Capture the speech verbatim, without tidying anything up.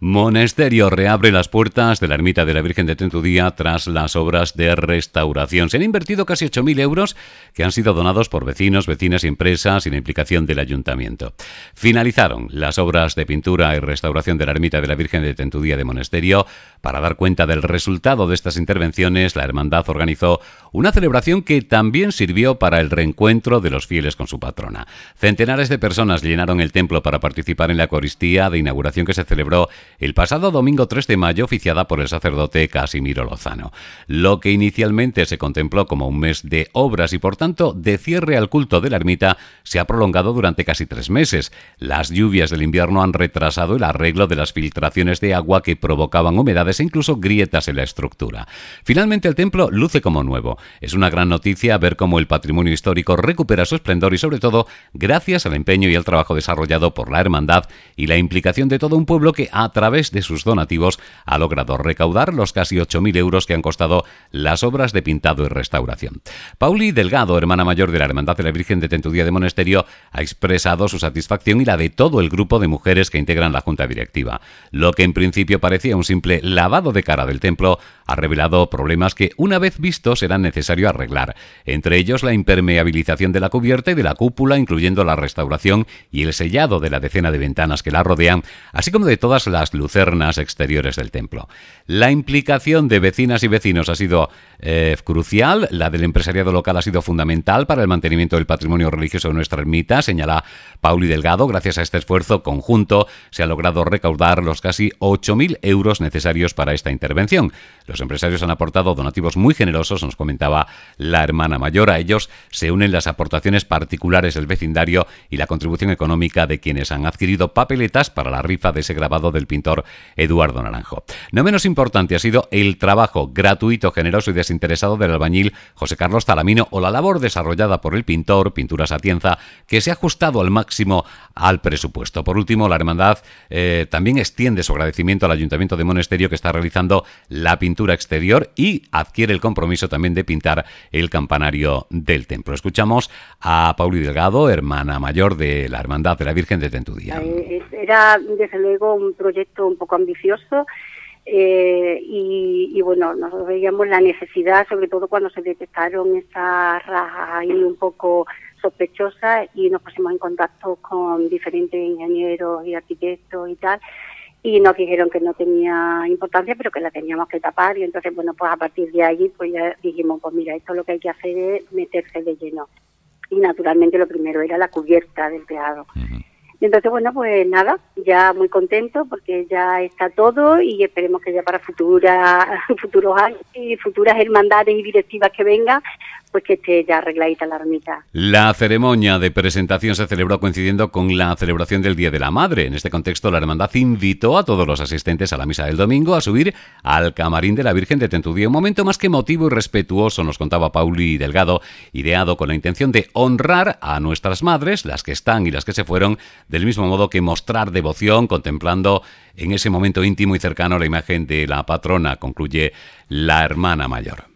Monesterio reabre las puertas de la ermita de la Virgen de Tentudía tras las obras de restauración. Se han invertido casi ocho mil euros que han sido donados por vecinos, vecinas y empresas y la implicación del ayuntamiento. Finalizaron las obras de pintura y restauración de la ermita de la Virgen de Tentudía de Monesterio. Para dar cuenta del resultado de estas intervenciones, la hermandad organizó una celebración que también sirvió para el reencuentro de los fieles con su patrona. Centenares de personas llenaron el templo para participar en la Eucaristía de inauguración que se celebró el pasado domingo tres de mayo, oficiada por el sacerdote Casimiro Lozano. Lo que inicialmente se contempló como un mes de obras y, por tanto, de cierre al culto de la ermita, se ha prolongado durante casi tres meses. Las lluvias del invierno han retrasado el arreglo de las filtraciones de agua que provocaban humedades e incluso grietas en la estructura. Finalmente, el templo luce como nuevo. Es una gran noticia ver cómo el patrimonio histórico recupera su esplendor y, sobre todo, gracias al empeño y al trabajo desarrollado por la hermandad y la implicación de todo un pueblo que, a través de sus donativos, ha logrado recaudar los casi ocho mil euros que han costado las obras de pintado y restauración. Pauli Delgado, hermana mayor de la Hermandad de la Virgen de Tentudía de Monesterio, ha expresado su satisfacción y la de todo el grupo de mujeres que integran la junta directiva. Lo que en principio parecía un simple lavado de cara del templo ha revelado problemas que, una vez vistos, serán necesario arreglar, entre ellos la impermeabilización de la cubierta y de la cúpula, incluyendo la restauración y el sellado de la decena de ventanas que la rodean, así como de todas las lucernas exteriores del templo. La implicación de vecinas y vecinos ha sido eh, crucial, la del empresariado local ha sido fundamental para el mantenimiento del patrimonio religioso de nuestra ermita, señala Pauli Delgado. Gracias a este esfuerzo conjunto se ha logrado recaudar los casi ocho mil euros necesarios para esta intervención. Los empresarios han aportado donativos muy generosos, nos comentaba la hermana mayor. A ellos se unen las aportaciones particulares del vecindario y la contribución económica de quienes han adquirido papeletas para la rifa de ese grabado del pintor Eduardo Naranjo. No menos importante ha sido el trabajo gratuito, generoso y desinteresado del albañil José Carlos Talamino o la labor desarrollada por el pintor Pinturas Atienza, que se ha ajustado al máximo al presupuesto. Por último, la hermandad eh, también extiende su agradecimiento al Ayuntamiento de Monesterio, que está realizando la pintura exterior y adquiere el compromiso también de pintar el campanario del templo. Escuchamos a Pauli Delgado, hermana mayor de la Hermandad de la Virgen de Tentudía. Era, desde luego, un proyecto un poco ambicioso eh, y, y, bueno, nosotros veíamos la necesidad, sobre todo cuando se detectaron esas rajas ahí un poco sospechosas, y nos pusimos en contacto con diferentes ingenieros y arquitectos y tal, y nos dijeron que no tenía importancia, pero que la teníamos que tapar. Y entonces, bueno, pues a partir de allí pues ya dijimos, pues mira, esto lo que hay que hacer es meterse de lleno. Y naturalmente lo primero era la cubierta del teatro. Uh-huh. Entonces, bueno, pues nada, ya muy contento porque ya está todo, y esperemos que ya para futuras, futuros años y futuras hermandades y directivas que vengan, pues que esté ya arregladita la ermita. La ceremonia de presentación se celebró coincidiendo con la celebración del Día de la Madre. En este contexto, la hermandad invitó a todos los asistentes a la misa del domingo a subir al camarín de la Virgen de Tentudía. Un momento más que emotivo y respetuoso, nos contaba Pauli Delgado, ideado con la intención de honrar a nuestras madres, las que están y las que se fueron, del mismo modo que mostrar devoción contemplando en ese momento íntimo y cercano la imagen de la patrona, concluye la hermana mayor.